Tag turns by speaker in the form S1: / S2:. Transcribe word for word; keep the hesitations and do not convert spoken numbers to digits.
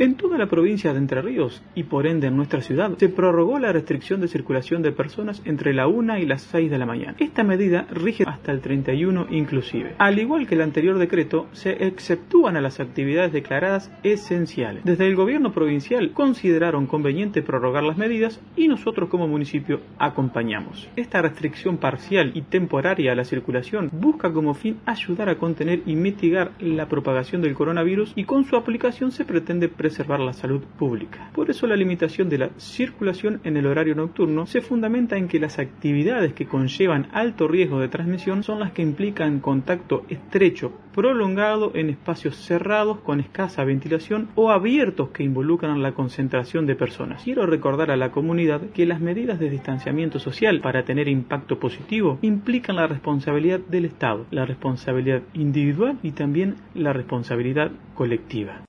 S1: En toda la provincia de Entre Ríos, y por ende en nuestra ciudad, se prorrogó la restricción de circulación de personas entre la una y las seis de la mañana. Esta medida rige hasta el treinta y uno inclusive. Al igual que el anterior decreto, se exceptúan a las actividades declaradas esenciales. Desde el gobierno provincial consideraron conveniente prorrogar las medidas y nosotros como municipio acompañamos. Esta restricción parcial y temporaria a la circulación busca como fin ayudar a contener y mitigar la propagación del coronavirus, y con su aplicación se pretende preservar la salud pública. Por eso la limitación de la circulación en el horario nocturno se fundamenta en que las actividades que conllevan alto riesgo de transmisión son las que implican contacto estrecho prolongado en espacios cerrados con escasa ventilación o abiertos que involucran la concentración de personas. Quiero recordar a la comunidad que las medidas de distanciamiento social, para tener impacto positivo, implican la responsabilidad del Estado, la responsabilidad individual y también la responsabilidad colectiva.